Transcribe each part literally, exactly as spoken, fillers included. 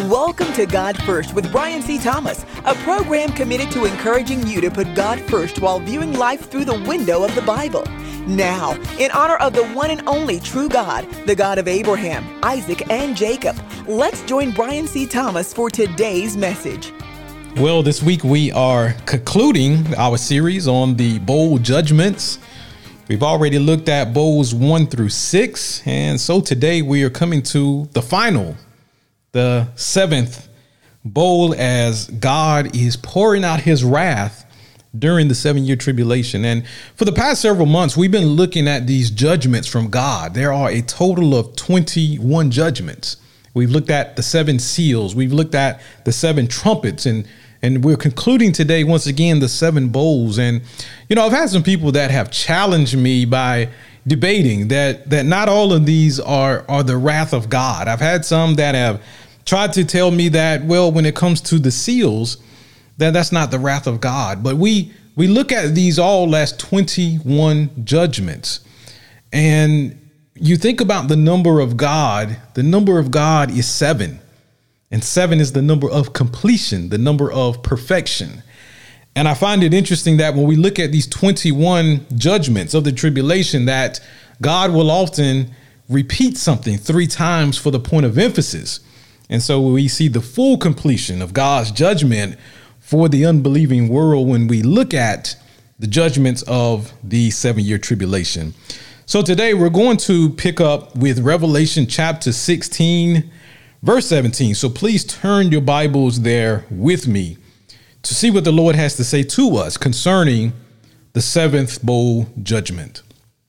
Welcome to God First with Brian C. Thomas, a program committed to encouraging you to put God first while viewing life through the window of the Bible. Now, in honor of the one and only true God, the God of Abraham, Isaac, and Jacob, let's join Brian C. Thomas for today's message. Well, this week we are concluding our series on the bowl judgments. We've already looked at bowls one through six, and so today we are coming to the final, the seventh bowl, as God is pouring out his wrath during the seven-year tribulation. And for the past several months, we've been looking at these judgments from God. There are a total of twenty-one judgments. We've looked at the seven seals. We've looked at the seven trumpets, and and we're concluding today, once again, the seven bowls. And, you know, I've had some people that have challenged me by debating that that not all of these are are the wrath of God. I've had some that have tried to tell me that, well, when it comes to the seals, that that's not the wrath of God. But we we look at these all as twenty-one judgments. And you think about the number of God, the number of God is seven. And seven is the number of completion, the number of perfection. And I find it interesting that when we look at these twenty-one judgments of the tribulation, that God will often repeat something three times for the point of emphasis. And so we see the full completion of God's judgment for the unbelieving world when we look at the judgments of the seven-year tribulation. So today we're going to pick up with Revelation chapter sixteen, verse seventeen. So please turn your Bibles there with me to see what the Lord has to say to us concerning the seventh bowl judgment.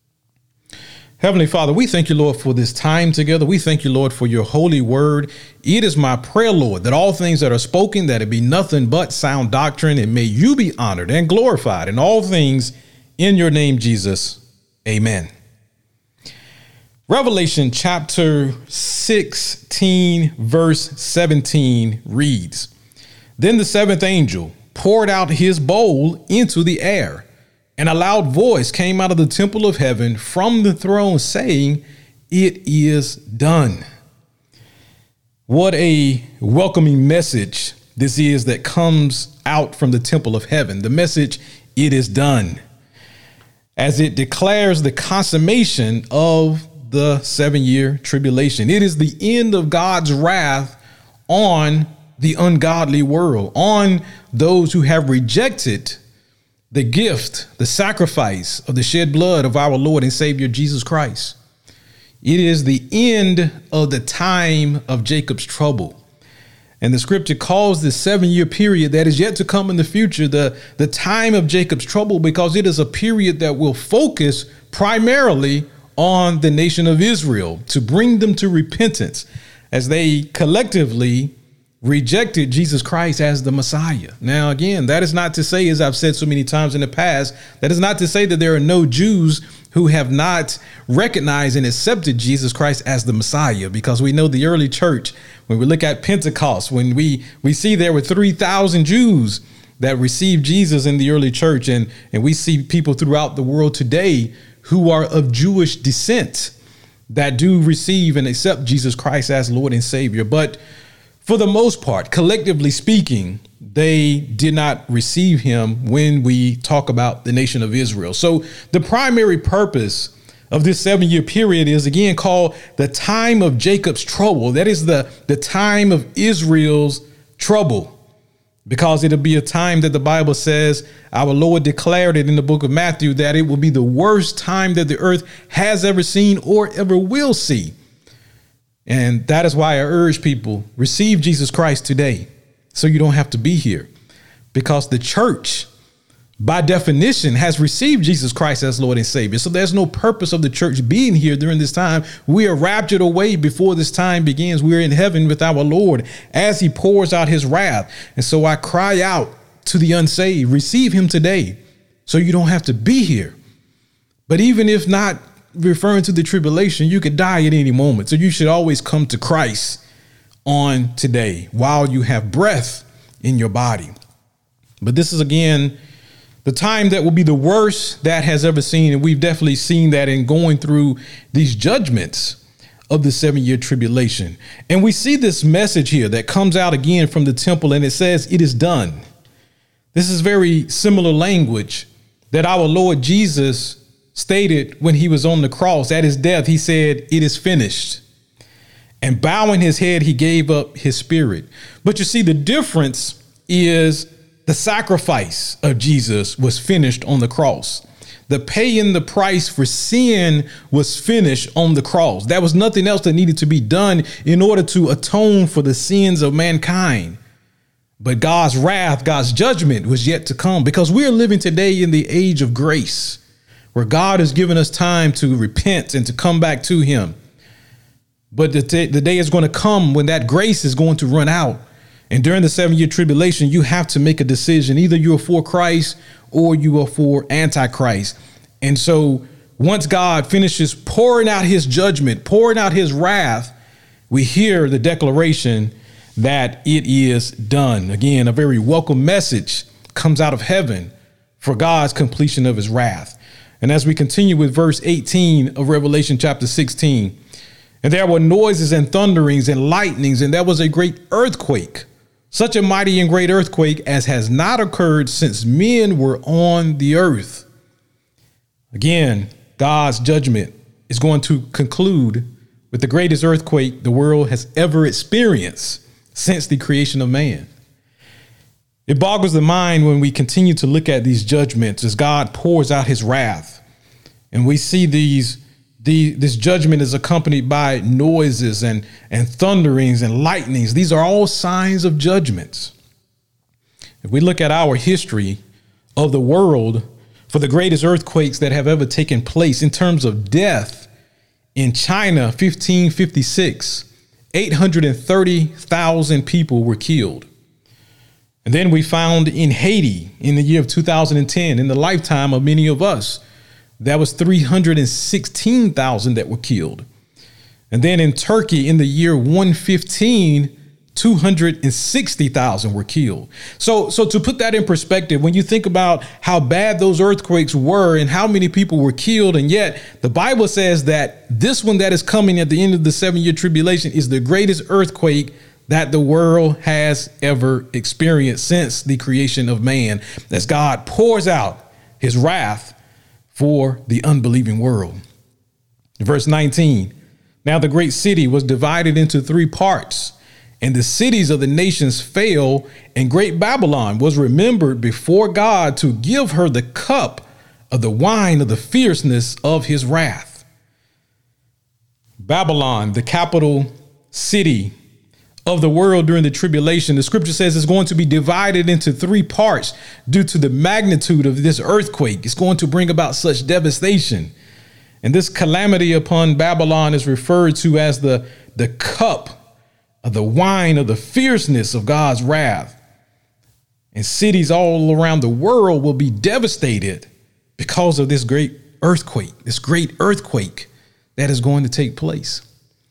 Heavenly Father, we thank you, Lord, for this time together. We thank you, Lord, for your holy word. It is my prayer, Lord, that all things that are spoken, that it be nothing but sound doctrine, and may you be honored and glorified in all things in your name, Jesus. Amen. Revelation chapter sixteen, verse seventeen reads, "Then the seventh angel poured out his bowl into the air, and a loud voice came out of the temple of heaven from the throne saying, 'It is done.'" What a welcoming message this is that comes out from the temple of heaven. The message, "It is done," as it declares the consummation of the seven-year tribulation. It is the end of God's wrath on the ungodly world, on those who have rejected the gift, the sacrifice of the shed blood of our Lord and Savior Jesus Christ. It is the end of the time of Jacob's trouble. And the scripture calls this seven-year period that is yet to come in the future the, the time of Jacob's trouble, because it is a period that will focus primarily on the nation of Israel to bring them to repentance as they collectively rejected Jesus Christ as the Messiah. Now, again, that is not to say, as I've said so many times in the past, that is not to say that there are no Jews who have not recognized and accepted Jesus Christ as the Messiah, because we know the early church, when we look at Pentecost, when we, we see there were three thousand Jews that received Jesus in the early church. And, and we see people throughout the world today who are of Jewish descent that do receive and accept Jesus Christ as Lord and Savior. But for the most part, collectively speaking, they did not receive him when we talk about the nation of Israel. So the primary purpose of this seven-year period is again called the time of Jacob's trouble. That is the, the time of Israel's trouble, because it'll be a time that the Bible says our Lord declared it in the book of Matthew, that it will be the worst time that the earth has ever seen or ever will see. And that is why I urge people, receive Jesus Christ today so you don't have to be here, because the church, by definition, has received Jesus Christ as Lord and Savior. So there's no purpose of the church being here during this time. We are raptured away before this time begins. We're in heaven with our Lord as he pours out his wrath. And so I cry out to the unsaved, receive him today so you don't have to be here. But even if not referring to the tribulation, you could die at any moment. So you should always come to Christ on today while you have breath in your body. But this is, again, the time that will be the worst that has ever seen. And we've definitely seen that in going through these judgments of the seven year tribulation. And we see this message here that comes out again from the temple, and it says, "It is done." This is very similar language that our Lord Jesus stated when he was on the cross. At his death, he said, "It is finished." And bowing his head, he gave up his spirit. But you see, the difference is the sacrifice of Jesus was finished on the cross. The paying the price for sin was finished on the cross. There was nothing else that needed to be done in order to atone for the sins of mankind. But God's wrath, God's judgment was yet to come, because we are living today in the age of grace, where God has given us time to repent and to come back to him. But the, t- the day is going to come when that grace is going to run out. And during the seven year tribulation, you have to make a decision. Either you are for Christ or you are for Antichrist. And so once God finishes pouring out his judgment, pouring out his wrath, we hear the declaration that it is done. Again, a very welcome message comes out of heaven for God's completion of his wrath. And as we continue with verse eighteen of Revelation chapter sixteen, "And there were noises and thunderings and lightnings, and there was a great earthquake, such a mighty and great earthquake as has not occurred since men were on the earth." Again, God's judgment is going to conclude with the greatest earthquake the world has ever experienced since the creation of man. It boggles the mind when we continue to look at these judgments as God pours out his wrath, and we see these The, this judgment is accompanied by noises and, and thunderings and lightnings. These are all signs of judgments. If we look at our history of the world, for the greatest earthquakes that have ever taken place in terms of death, in China, fifteen fifty-six, eight hundred thirty thousand people were killed. And then we found in Haiti in the year of two thousand ten, in the lifetime of many of us, that was three hundred sixteen thousand that were killed. And then in Turkey in the year one fifteen, two hundred sixty thousand were killed. So, so to put that in perspective, when you think about how bad those earthquakes were and how many people were killed, and yet the Bible says that this one that is coming at the end of the seven year tribulation is the greatest earthquake that the world has ever experienced since the creation of man, as God pours out his wrath for the unbelieving world. Verse nineteen, "Now the great city was divided into three parts, and the cities of the nations fell, and great Babylon was remembered before God to give her the cup of the wine of the fierceness of his wrath." Babylon, the capital city of the world during the tribulation, the scripture says is going to be divided into three parts due to the magnitude of this earthquake. It's going to bring about such devastation. And this calamity upon Babylon is referred to as the, the cup of the wine of the fierceness of God's wrath. And cities all around the world will be devastated because of this great earthquake, this great earthquake that is going to take place.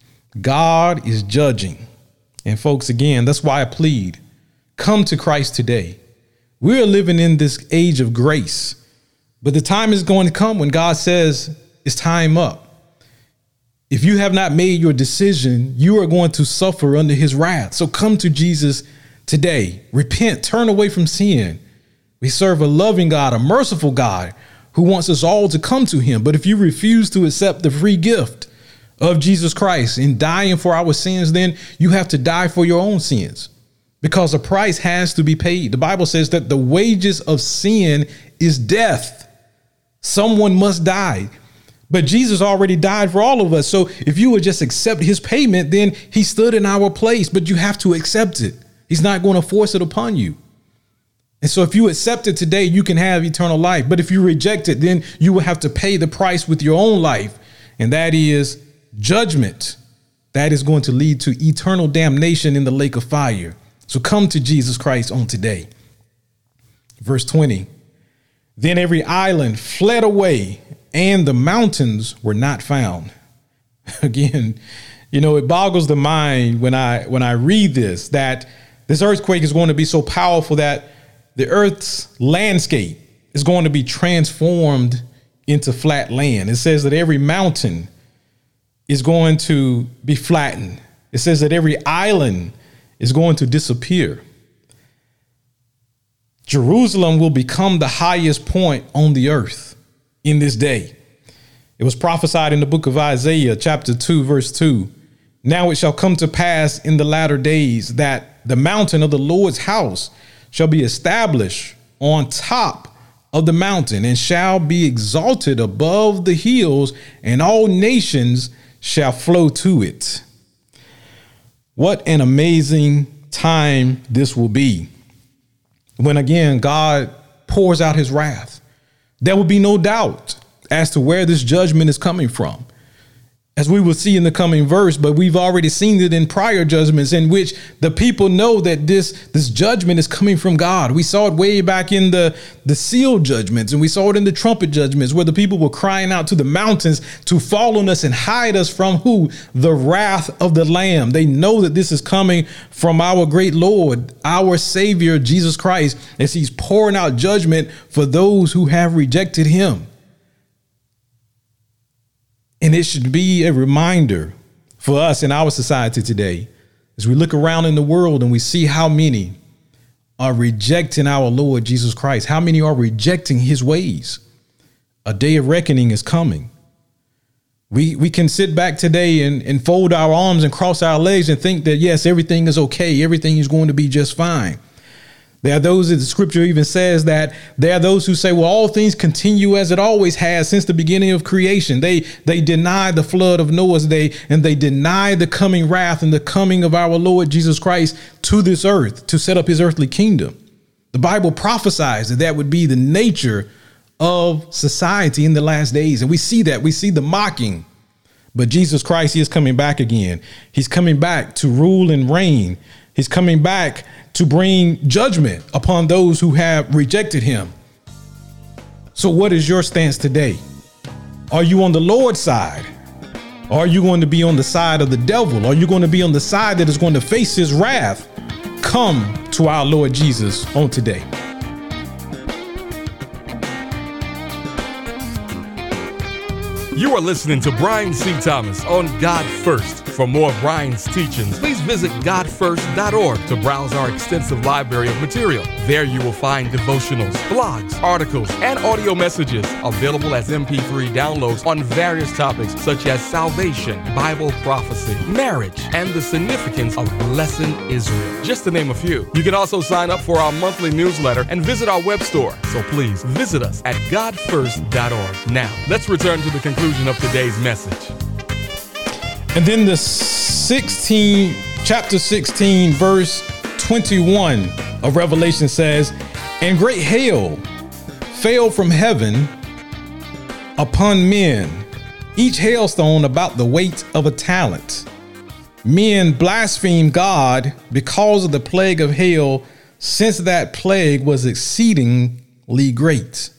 God is judging. And folks, again, that's why I plead, come to Christ today. We are living in this age of grace, but the time is going to come when God says it's time up. If you have not made your decision, you are going to suffer under his wrath. So come to Jesus today. Repent, turn away from sin. We serve a loving God, a merciful God who wants us all to come to him. But if you refuse to accept the free gift of Jesus Christ in dying for our sins, then you have to die for your own sins, because a price has to be paid. The Bible says that the wages of sin is death. Someone must die. But Jesus already died for all of us. So if you would just accept his payment, then he stood in our place, but you have to accept it. He's not going to force it upon you. And so if you accept it today, you can have eternal life. But if you reject it, then you will have to pay the price with your own life. And that is judgment. That is going to lead to eternal damnation in the lake of fire. So come to Jesus Christ on today. Verse twenty, "Then every island fled away, and the mountains were not found." Again, you know, it boggles the mind when I when I read this, that this earthquake is going to be so powerful that the earth's landscape is going to be transformed into flat land. It says that every mountain is going to be flattened. It says that every island is going to disappear. Jerusalem will become the highest point on the earth in this day. It was prophesied in the book of Isaiah, chapter two, verse two. Now it shall come to pass in the latter days that the mountain of the Lord's house shall be established on top of the mountain and shall be exalted above the hills, and all nations shall flow to it. What an amazing time this will be when, again, God pours out his wrath. There will be no doubt as to where this judgment is coming from, as we will see in the coming verse. But we've already seen it in prior judgments in which the people know that this, this judgment is coming from God. We saw it way back in the, the seal judgments, and we saw it in the trumpet judgments, where the people were crying out to the mountains to fall on us and hide us from who? The wrath of the Lamb. They know that this is coming from our great Lord, our Savior, Jesus Christ, as he's pouring out judgment for those who have rejected him. And it should be a reminder for us in our society today, as we look around in the world and we see how many are rejecting our Lord Jesus Christ, how many are rejecting his ways. A day of reckoning is coming. We we can sit back today and, and fold our arms and cross our legs and think that, yes, everything is okay. Everything is going to be just fine. There are those, that the scripture even says that there are those who say, well, all things continue as it always has since the beginning of creation. They they deny the flood of Noah's day, and they deny the coming wrath and the coming of our Lord Jesus Christ to this earth to set up his earthly kingdom. The Bible prophesies that that would be the nature of society in the last days. And we see that. We see the mocking. But Jesus Christ, he is coming back again. He's coming back to rule and reign. He's coming back to bring judgment upon those who have rejected him. So what is your stance today? Are you on the Lord's side? Are you going to be on the side of the devil? Are you going to be on the side that is going to face his wrath? Come to our Lord Jesus on today. You are listening to Brian C. Thomas on God First. For more of Brian's teachings, please visit god first dot org to browse our extensive library of material. There you will find devotionals, blogs, articles, and audio messages available as M P three downloads on various topics such as salvation, Bible prophecy, marriage, and the significance of blessing Israel, just to name a few. You can also sign up for our monthly newsletter and visit our web store. So please visit us at god first dot org. Now, let's return to the conclusion of today's message. And then the sixteen, chapter sixteen, verse twenty-one of Revelation says, and great hail fell from heaven upon men, each hailstone about the weight of a talent. Men blasphemed God because of the plague of hail, since that plague was exceedingly great.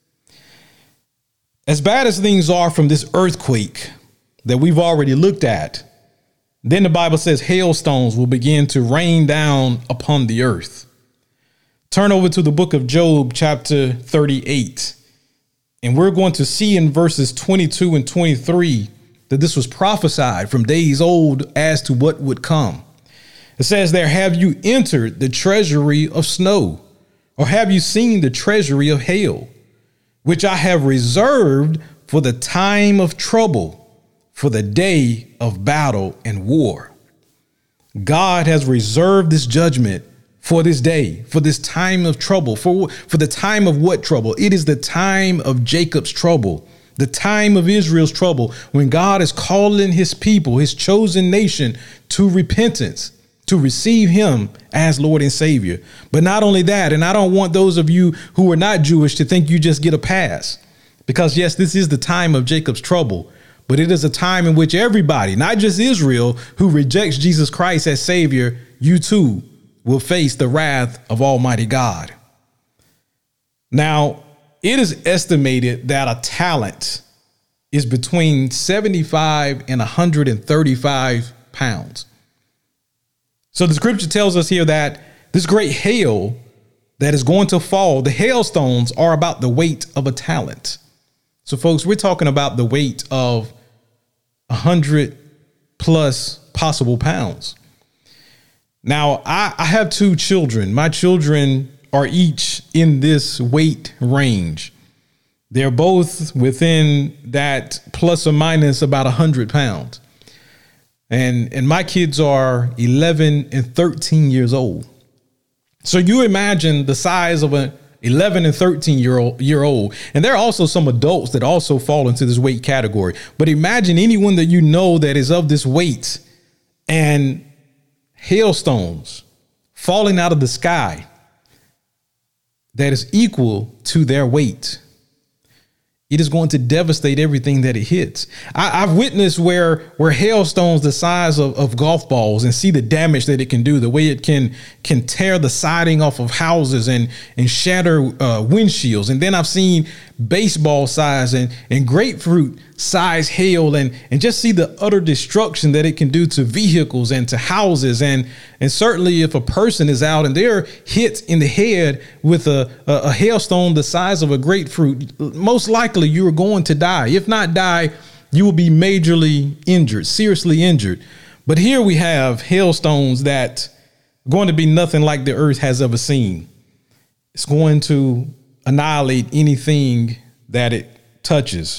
As bad as things are from this earthquake that we've already looked at, then the Bible says hailstones will begin to rain down upon the earth. Turn over to the book of Job, chapter thirty-eight, and we're going to see in verses twenty-two and twenty-three that this was prophesied from days old as to what would come. It says there, have you entered the treasury of snow, or have you seen the treasury of hail, which I have reserved for the time of trouble, for the day of battle and war. God has reserved this judgment for this day, for this time of trouble, for, for the time of what trouble? It is the time of Jacob's trouble, the time of Israel's trouble, when God is calling his people, his chosen nation, to repentance, to receive him as Lord and Savior. But not only that, and I don't want those of you who are not Jewish to think you just get a pass, because yes, this is the time of Jacob's trouble, but it is a time in which everybody, not just Israel, who rejects Jesus Christ as Savior, you too will face the wrath of Almighty God. Now, it is estimated that a talent is between seventy-five and one hundred thirty-five pounds. So the scripture tells us here that this great hail that is going to fall, the hailstones are about the weight of a talent. So folks, we're talking about the weight of one hundred plus possible pounds. Now, I, I have two children. My children are each in this weight range. They're both within that plus or minus about one hundred pounds. And, and my kids are eleven and thirteen years old. So you imagine the size of an eleven and thirteen year old year old. And there are also some adults that also fall into this weight category. But imagine anyone that you know that is of this weight and hailstones falling out of the sky that is equal to their weight. It is going to devastate everything that it hits. I, I've witnessed where where hailstones the size of, of golf balls and see the damage that it can do, the way it can can tear the siding off of houses and and shatter uh, windshields. And then I've seen baseball size and, and grapefruit size hail and and just see the utter destruction that it can do to vehicles and to houses. And and certainly if a person is out and they're hit in the head with a, a, a hailstone the size of a grapefruit, most likely you are going to die. If not die, you will be majorly injured, seriously injured. But here we have hailstones that are going to be nothing like the earth has ever seen. It's going to annihilate anything that it touches.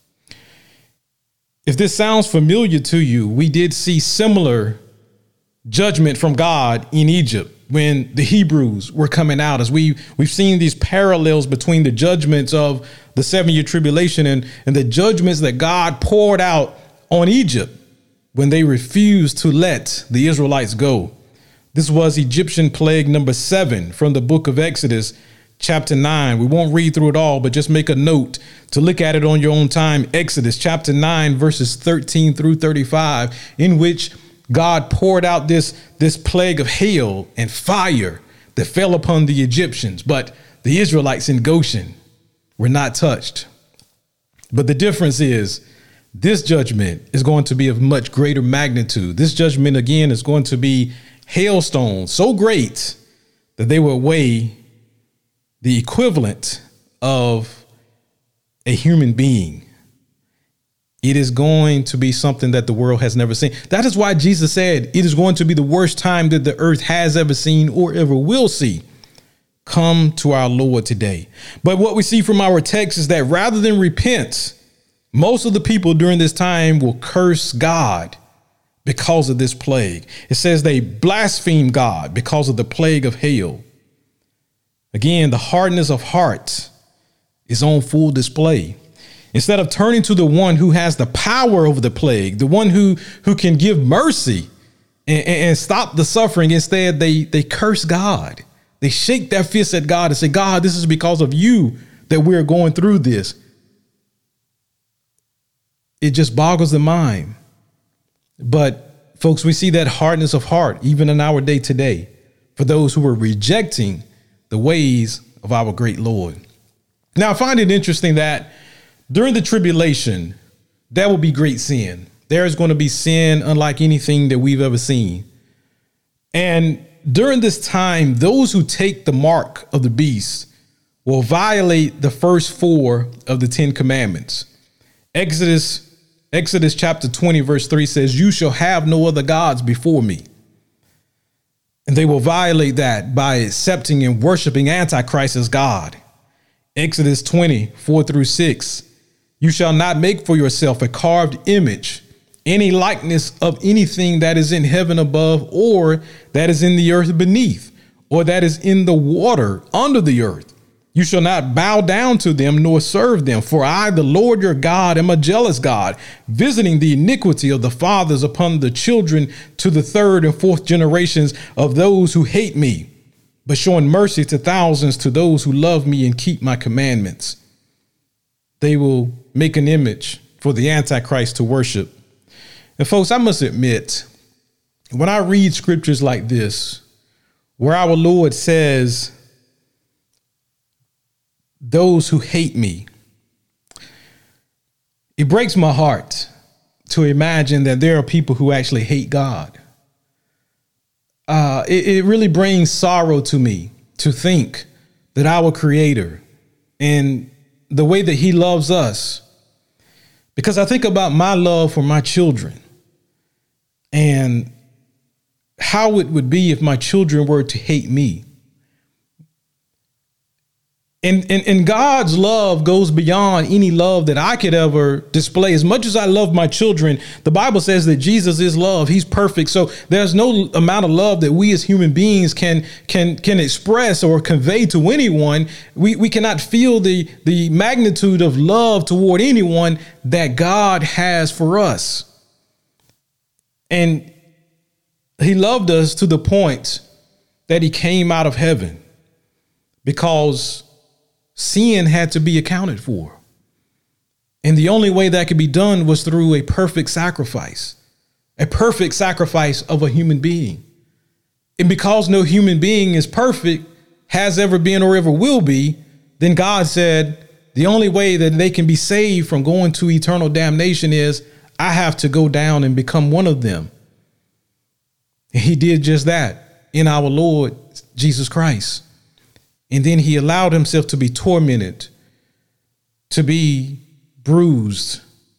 If this sounds familiar to you, we did see similar judgment from God in Egypt when the Hebrews were coming out, as we we've seen these parallels between the judgments of the seven year tribulation and, and the judgments that God poured out on Egypt when they refused to let the Israelites go. This was Egyptian plague number seven from the book of Exodus, chapter nine. We won't read through it all, but just make a note to look at it on your own time. Exodus chapter nine, verses thirteen through thirty-five, in which God poured out this, this plague of hail and fire that fell upon the Egyptians, but the Israelites in Goshen were not touched. But the difference is this judgment is going to be of much greater magnitude. This judgment, again, is going to be hailstones so great that they will weigh the equivalent of a human being. It is going to be something that the world has never seen. That is why Jesus said it is going to be the worst time that the earth has ever seen or ever will see. Come to our Lord today. But what we see from our text is that rather than repent, most of the people during this time will curse God because of this plague. It says they blaspheme God because of the plague of hail. Again, the hardness of heart is on full display. Instead of turning to the one who has the power over the plague, the one who, who can give mercy and, and stop the suffering, instead they, they curse God. They shake their fists at God and say, God, this is because of you that we're going through this. It just boggles the mind. But folks, we see that hardness of heart even in our day today for those who are rejecting the ways of our great Lord. Now, I find it interesting that during the tribulation, there will be great sin. There is going to be sin unlike anything that we've ever seen. And during this time, those who take the mark of the beast will violate the first four of the Ten Commandments. Exodus, Exodus chapter twenty, verse three says, you shall have no other gods before me. And they will violate that by accepting and worshiping Antichrist as God. Exodus twenty, four through six. You shall not make for yourself a carved image, any likeness of anything that is in heaven above, or that is in the earth beneath, or that is in the water under the earth. You shall not bow down to them nor serve them. For I, the Lord your God, am a jealous God, visiting the iniquity of the fathers upon the children to the third and fourth generations of those who hate me, but showing mercy to thousands to those who love me and keep my commandments. They will make an image for the Antichrist to worship. And folks, I must admit, when I read scriptures like this, where our Lord says, those who hate me, it breaks my heart to imagine that there are people who actually hate God. Uh, it, it really brings sorrow to me to think that our Creator and the way that he loves us Because I think about my love for my children and how it would be if my children were to hate me. And, and, and God's love goes beyond any love that I could ever display. As much as I love my children, the Bible says that Jesus is love. He's perfect. So there's no amount of love that we as human beings can can can express or convey to anyone. We, we cannot feel the, the magnitude of love toward anyone that God has for us. And he loved us to the point that he came out of heaven because sin had to be accounted for. And the only way that could be done was through a perfect sacrifice, a perfect sacrifice of a human being. And because no human being is perfect, has ever been or ever will be, then God said the only way that they can be saved from going to eternal damnation is I have to go down and become one of them. And he did just that in our Lord Jesus Christ. And then he allowed himself to be tormented, to be bruised.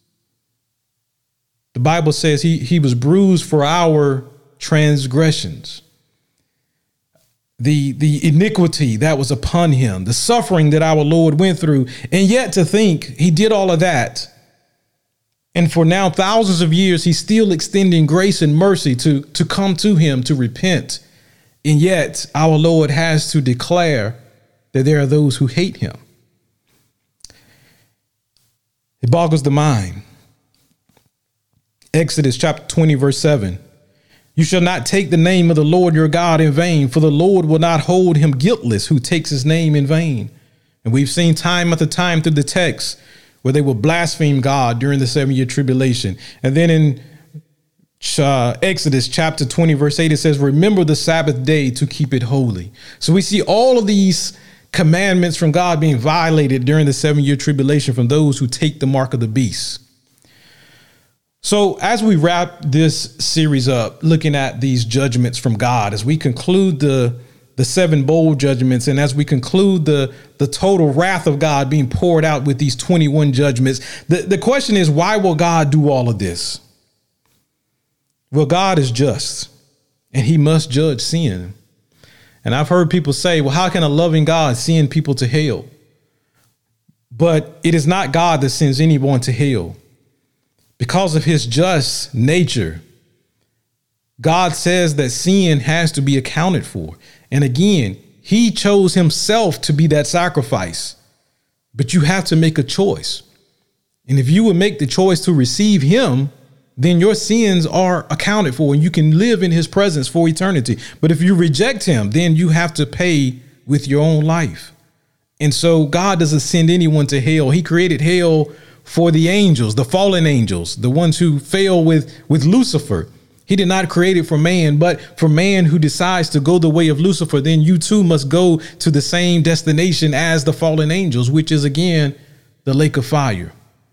The Bible says he, he was bruised for our transgressions. The, the iniquity that was upon him, the suffering that our Lord went through. And yet to think he did all of that. And for now, thousands of years, he's still extending grace and mercy to, to come to him, to repent. And yet our Lord has to declare that there are those who hate him. It boggles the mind. Exodus chapter twenty, verse seven. You shall not take the name of the Lord your God in vain, for the Lord will not hold him guiltless who takes his name in vain. And we've seen time after time through the text where they will blaspheme God during the seven year tribulation. And then in Uh, Exodus chapter twenty, verse eight, it says, remember the Sabbath day to keep it holy. So we see all of these commandments from God being violated during the seven year tribulation from those who take the mark of the beast. So as we wrap this series up, looking at these judgments from God, as we conclude the the seven bowl judgments, and as we conclude the the total wrath of God being poured out with these twenty-one judgments, the, the question is, why will God do all of this? Well, God is just and he must judge sin. And I've heard people say, well, how can a loving God send people to hell? But it is not God that sends anyone to hell. Because of his just nature, God says that sin has to be accounted for. And again, he chose himself to be that sacrifice. But you have to make a choice. And if you would make the choice to receive him, then your sins are accounted for and you can live in his presence for eternity. But if you reject him, then you have to pay with your own life. And so God doesn't send anyone to hell. He created hell for the angels, the fallen angels, the ones who fail with, with Lucifer. He did not create it for man, but for man who decides to go the way of Lucifer, then you too must go to the same destination as the fallen angels, which is again, the lake of fire.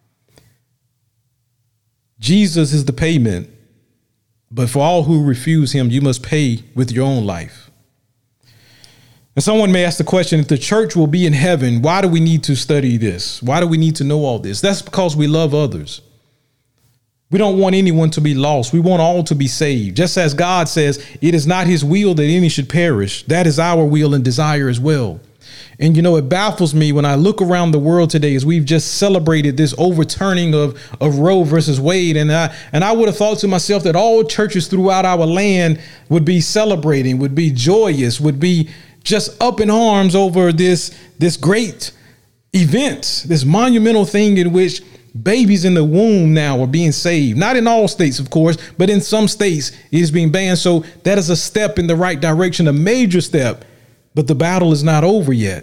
Jesus is the payment, but for all who refuse him, you must pay with your own life. And someone may ask the question, if the church will be in heaven, why do we need to study this? Why do we need to know all this? That's because we love others. We don't want anyone to be lost. We want all to be saved. Just as God says, it is not his will that any should perish. That is our will and desire as well. And, you know, it baffles me when I look around the world today as we've just celebrated this overturning of, of Roe versus Wade. And I, and I would have thought to myself that all churches throughout our land would be celebrating, would be joyous, would be just up in arms over this, this great event, this monumental thing in which babies in the womb now are being saved. Not in all states, of course, but in some states it is being banned. So that is a step in the right direction, a major step. But the battle is not over yet.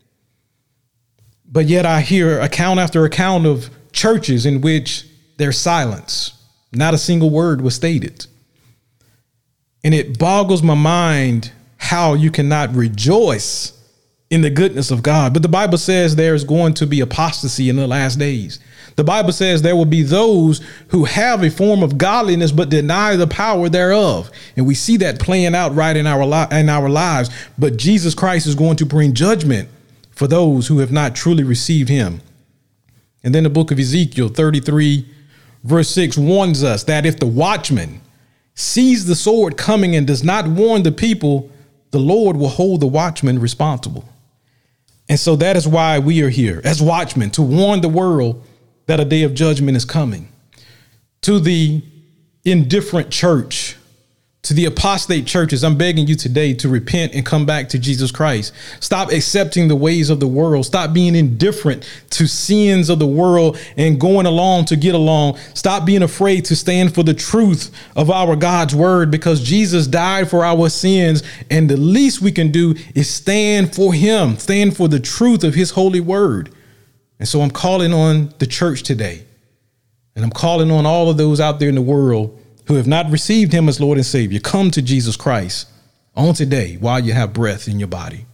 But yet I hear account after account of churches in which there's silence. Not a single word was stated. And it boggles my mind how you cannot rejoice in the goodness of God. But the Bible says there's going to be apostasy in the last days. The Bible says there will be those who have a form of godliness but deny the power thereof. And we see that playing out right in our li- in our lives. But Jesus Christ is going to bring judgment for those who have not truly received him. And then the book of Ezekiel thirty-three, verse six warns us that if the watchman sees the sword coming and does not warn the people, the Lord will hold the watchman responsible. And so that is why we are here as watchmen, to warn the world that a day of judgment is coming. To the indifferent church, to the apostate churches, I'm begging you today to repent and come back to Jesus Christ. Stop accepting the ways of the world. Stop being indifferent to sins of the world and going along to get along. Stop being afraid to stand for the truth of our God's word, because Jesus died for our sins. And the least we can do is stand for him, stand for the truth of his holy word. And so I'm calling on the church today. And I'm calling on all of those out there in the world who have not received him as Lord and Savior. Come to Jesus Christ on today while you have breath in your body.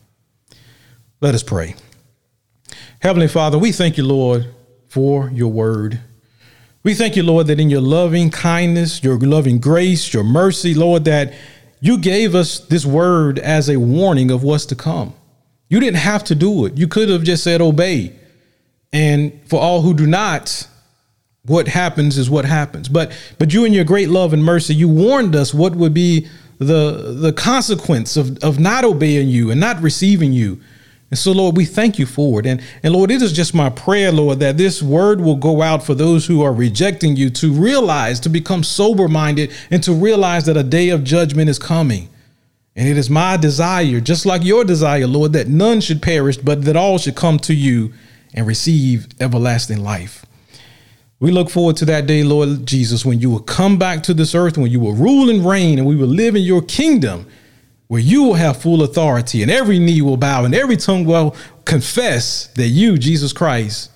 Let us pray. Heavenly Father, we thank you, Lord, for your word. We thank you, Lord, that in your loving kindness, your loving grace, your mercy, Lord, that you gave us this word as a warning of what's to come. You didn't have to do it. You could have just said, obey. And for all who do not, what happens is what happens. But but you, in your great love and mercy, you warned us what would be the the consequence of, of not obeying you and not receiving you. And so, Lord, we thank you for it. And, and Lord, it is just my prayer, Lord, that this word will go out for those who are rejecting you to realize, to become sober minded, and to realize that a day of judgment is coming. And it is my desire, just like your desire, Lord, that none should perish, but that all should come to you and receive everlasting life. We look forward to that day, Lord Jesus, when you will come back to this earth, when you will rule and reign, and we will live in your kingdom, where you will have full authority, and every knee will bow and every tongue will confess that you, Jesus Christ,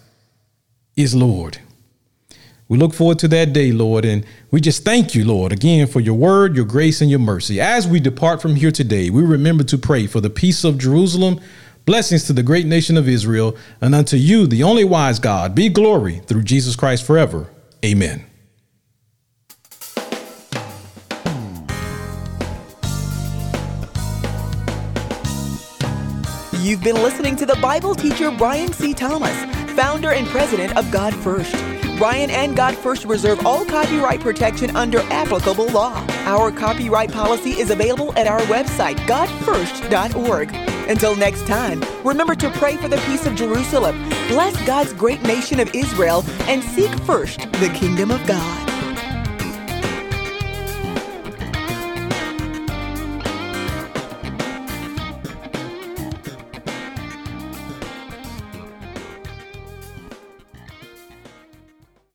is Lord. We look forward to that day, Lord, and we just thank you, Lord, again for your word, your grace, and your mercy. As we depart from here today, we remember to pray for the peace of Jerusalem, blessings to the great nation of Israel, and unto you, the only wise God, be glory through Jesus Christ forever. Amen. You've been listening to the Bible teacher Brian C. Thomas, founder and president of God First. Brian and God First reserve all copyright protection under applicable law. Our copyright policy is available at our website, god first dot org. Until next time, remember to pray for the peace of Jerusalem, bless God's great nation of Israel, and seek first the kingdom of God.